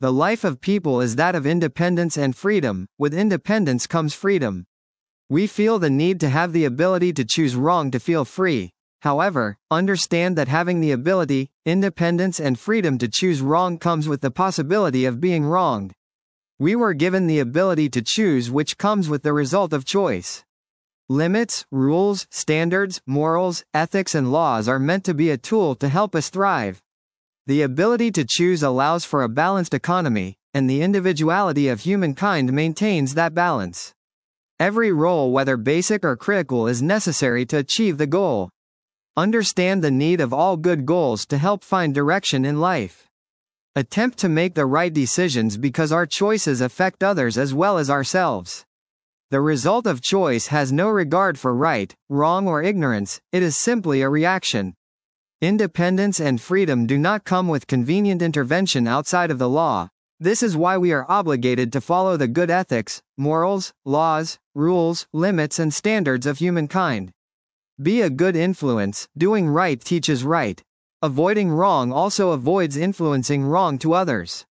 The life of people is that of independence and freedom. With independence comes freedom. We feel the need to have the ability to choose wrong to feel free. However, understand that having the ability, independence and freedom to choose wrong comes with the possibility of being wronged. We were given the ability to choose, which comes with the result of choice. Limits, rules, standards, morals, ethics and laws are meant to be a tool to help us thrive. The ability to choose allows for a balanced economy, and the individuality of humankind maintains that balance. Every role, whether basic or critical, is necessary to achieve the goal. Understand the need of all good goals to help find direction in life. Attempt to make the right decisions because our choices affect others as well as ourselves. The result of choice has no regard for right, wrong or ignorance, it is simply a reaction. Independence and freedom do not come with convenient intervention outside of the law. This is why we are obligated to follow the good ethics, morals, laws, rules, limits and standards of humankind. Be a good influence. Doing right teaches right. Avoiding wrong also avoids influencing wrong to others.